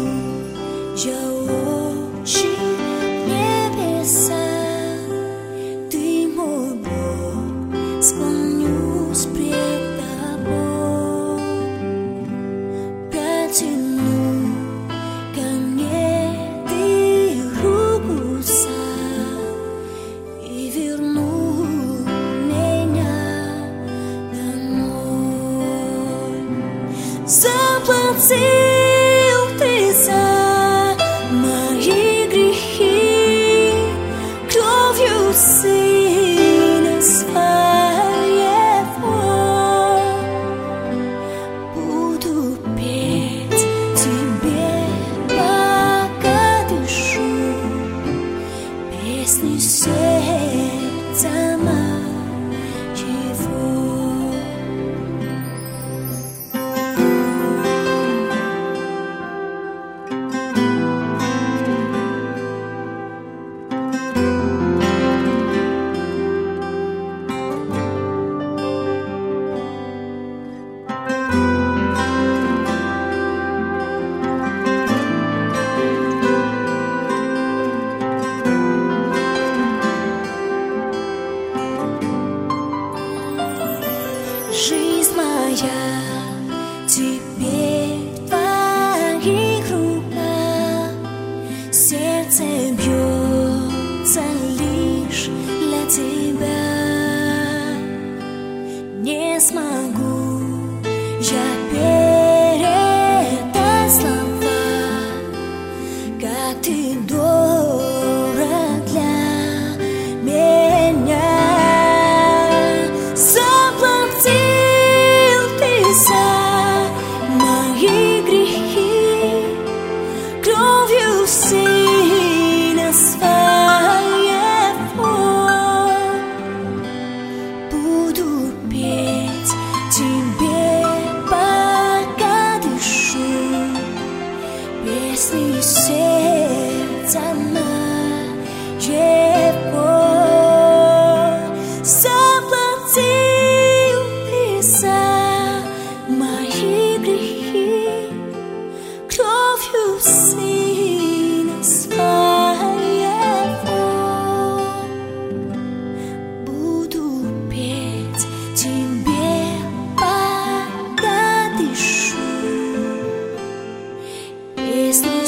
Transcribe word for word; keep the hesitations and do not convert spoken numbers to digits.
я очень небеса, ты мой Бог, склонюсь пред тобой, протяну ко мне ты руку сам и верну меня домой. Заплатил ты за мои грехи кровью Сына Своего. Буду петь Тебе, пока дышу, песни сердца моего. Жизнь моя теперь в твоих руках, сердце бьется лишь для тебя. Не смогу я передать слова, как ты дорог для меня. Кровью Сына Своего буду петь Тебе, пока дышу, песни сердца моего. Заплатил ты за мои грехи кровью Сына Своего. Буду петь Тебе, пока дышу, песни